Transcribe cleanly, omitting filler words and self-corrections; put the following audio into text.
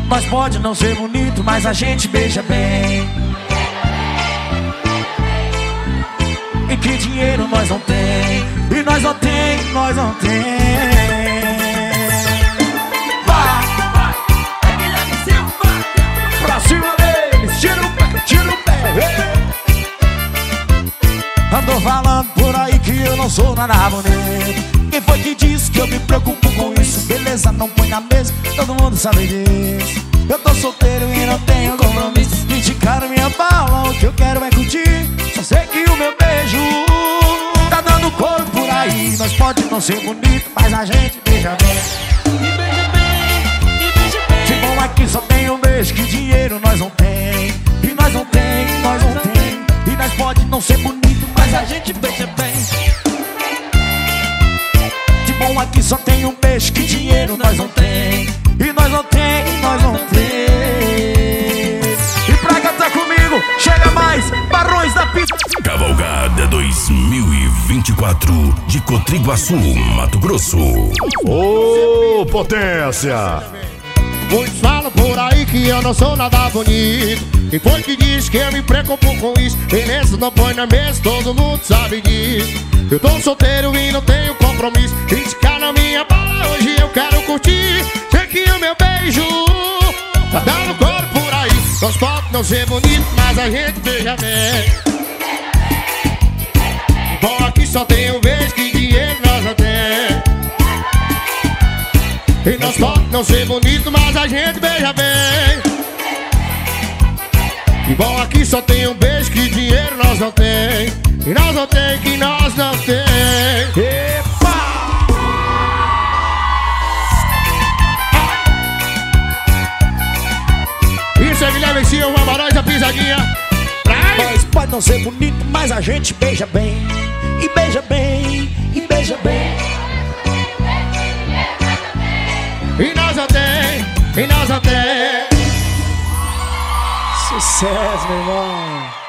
Nós pode não ser bonito, mas a gente beija bem. E que dinheiro nós não tem. E nós não tem, nós não tem. Vai, vai, é Guilherme Silva. Pra cima deles, tira o pé, tira o pé. Andou falando por aí que eu não sou nada bonito. Quem foi que disse que eu me preocupo com isso? Beleza, não põe na mesa, todo mundo sabe disso. Eu tô solteiro e não tenho compromisso. Indicaram minha bala, o que eu quero é curtir. Só sei que o meu beijo tá dando cor por aí. Nós pode não ser bonito, mas a gente beija bem. Me beija bem, me beija bem. De bom aqui só tem um beijo, que dinheiro nós não tem. E nós não tem, nós não tem. E nós pode não ser bonito, mas a gente beija bem. De bom aqui só tem um beijo, que dinheiro nós não tem. E nós não tem, nós não tem. E pra cantar comigo, chega mais, Barões da Pista. Cavalgada 2024 de Cotriguaçu, Mato Grosso. Ô, potência! Muitos falam por aí que eu não sou nada bonito. Quem foi que disse que eu me preocupo com isso? Beleza, não põe na mesa, todo mundo sabe disso. Eu tô solteiro e não tenho compromisso. Criticar na minha bala, hoje eu quero curtir. Sei que o meu beijo tá dando cor por aí. Nós pode não ser bonito, mas a gente beija bem. Bom, aqui só tem um beijo, que dinheiro nós não tem. E nós pode não ser bonito, mas a gente beija bem. E bom, aqui só tem um beijo, que dinheiro nós não tem. E nós não tem, que nós não tem. Epa! Isso é Guilherme Silva, Barões da Pisadinha. Nós pode não ser bonito, mas a gente beija bem. E beija bem, e beija bem. E nós não tem, e nós não tem. Sucesso, meu irmão.